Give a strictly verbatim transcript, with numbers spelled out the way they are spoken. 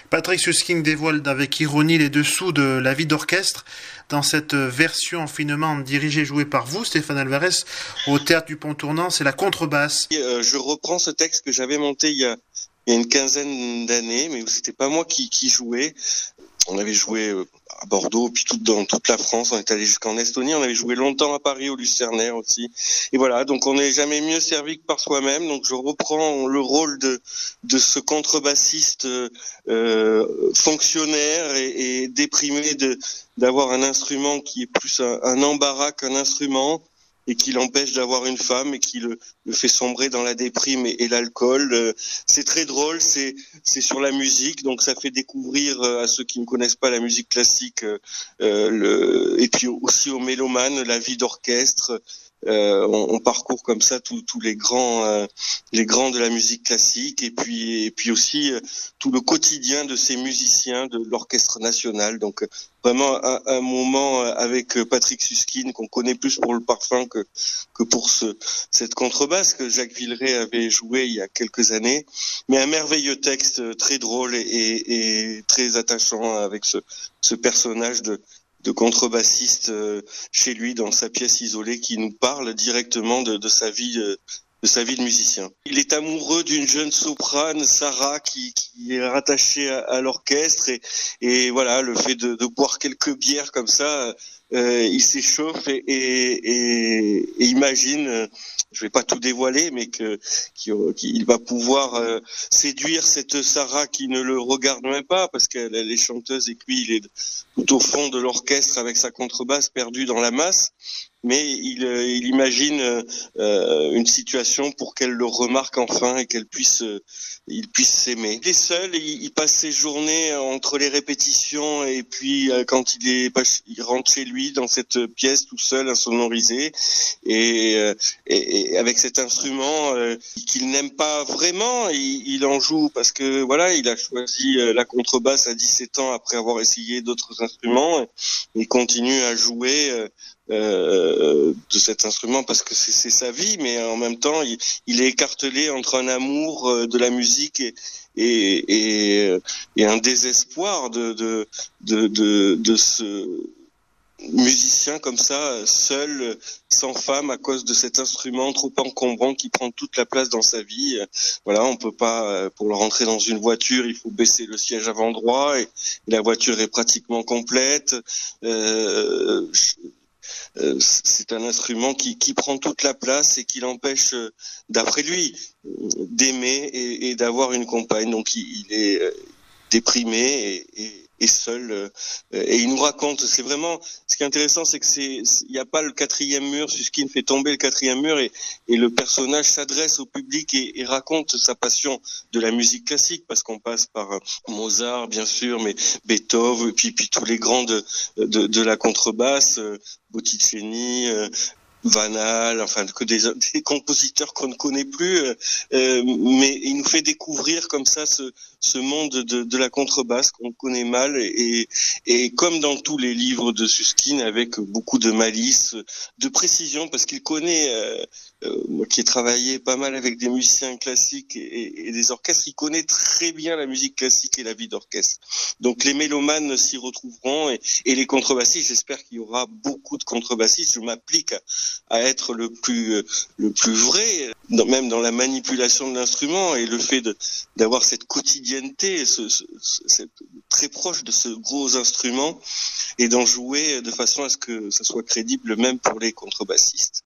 Patrick Suskind dévoile avec ironie les dessous de la vie d'orchestre dans cette version finement dirigée et jouée par vous, Stéphane Alvarez, au Théâtre du Pont Tournant. C'est la contrebasse. Euh, je reprends ce texte que j'avais monté il y a, il y a une quinzaine d'années, mais où c'était pas moi qui, qui jouais. On avait joué à Bordeaux, puis tout, dans toute la France. On est allé jusqu'en Estonie. On avait joué longtemps à Paris, au Lucernaire aussi. Et voilà, donc on n'est jamais mieux servi que par soi-même. Donc je reprends le rôle de de ce contrebassiste euh, fonctionnaire et, et déprimé de d'avoir un instrument qui est plus un, un embarras qu'un instrument, et qui l'empêche d'avoir une femme et qui le, le fait sombrer dans la déprime et, et l'alcool. Euh, c'est très drôle, c'est c'est sur la musique, donc ça fait découvrir euh, à ceux qui ne connaissent pas la musique classique, euh, le, et puis aussi aux mélomanes, la vie d'orchestre. Euh, on, on parcourt comme ça tous tous les grands euh, les grands de la musique classique, et puis et puis aussi euh, tout le quotidien de ces musiciens de l'orchestre national. Donc euh, vraiment un, un moment avec Patrick Suskind, qu'on connaît plus pour le parfum que que pour ce cette contrebasse que Jacques Villeray avait joué il y a quelques années. Mais un merveilleux texte très drôle et, et, et très attachant, avec ce ce personnage de de contrebassiste euh, chez lui dans sa pièce isolée, qui nous parle directement de, de sa vie euh, de sa vie de musicien. Il est amoureux d'une jeune soprane, Sarah, qui, qui est rattachée à, à l'orchestre, et, et voilà, le fait de, de boire quelques bières comme ça, euh, il s'échauffe et, et, et, et imagine, euh, je vais pas tout dévoiler, mais que qu'il va pouvoir euh, séduire cette Sarah qui ne le regarde même pas, parce qu'elle elle est chanteuse et que lui il est tout au fond de l'orchestre avec sa contrebasse, perdu dans la masse. Mais il, il imagine euh, une situation pour qu'elle le remarque enfin et qu'elle puisse, euh, il puisse s'aimer. Il est seul, il, il passe ses journées entre les répétitions et puis euh, quand il est, il rentre chez lui dans cette pièce tout seul, insonorisé, et, euh, et, et avec cet instrument euh, qu'il n'aime pas vraiment. Il, il en joue parce que voilà, il a choisi la contrebasse à dix-sept ans après avoir essayé d'autres instruments. Il continue à jouer Euh, Euh, de cet instrument parce que c'est, c'est sa vie, mais en même temps il, il est écartelé entre un amour de la musique et et, et, et un désespoir de de de de, de ce musicien comme ça, seul, sans femme, à cause de cet instrument trop encombrant qui prend toute la place dans sa vie. Voilà, on peut pas, pour le rentrer dans une voiture, il faut baisser le siège avant droit, et, et la voiture est pratiquement complète. Euh, Euh, c'est un instrument qui, qui prend toute la place et qui l'empêche, euh, d'après lui, d'aimer et, et d'avoir une compagne. Donc il, il est euh, déprimé et, et, et seul. Euh, et il nous raconte, c'est vraiment, ce qui est intéressant, c'est que c'est, il n'y a pas le quatrième mur. Suskind fait tomber le quatrième mur, et, et le personnage s'adresse au public et, et raconte sa passion de la musique classique, parce qu'on passe par Mozart, bien sûr, mais Beethoven, et puis, puis tous les grands de, de, de la contrebasse, euh, Botticelli, euh, Van Hal, enfin que des, des compositeurs qu'on ne connaît plus, euh, mais il nous fait découvrir comme ça ce, ce monde de, de la contrebasse qu'on connaît mal, et, et comme dans tous les livres de Suskind, avec beaucoup de malice, de précision, parce qu'il connaît, euh, euh, moi qui ai travaillé pas mal avec des musiciens classiques et, et des orchestres, il connaît très bien la musique classique et la vie d'orchestre. Donc les mélomanes s'y retrouveront, et, et les contrebassistes, j'espère qu'il y aura beaucoup de contrebassistes. Je m'applique à, à être le plus le plus vrai, dans, même dans la manipulation de l'instrument, et le fait de d'avoir cette quotidienneté, ce, ce, ce, très proche de ce gros instrument, et d'en jouer de façon à ce que ça soit crédible même pour les contrebassistes.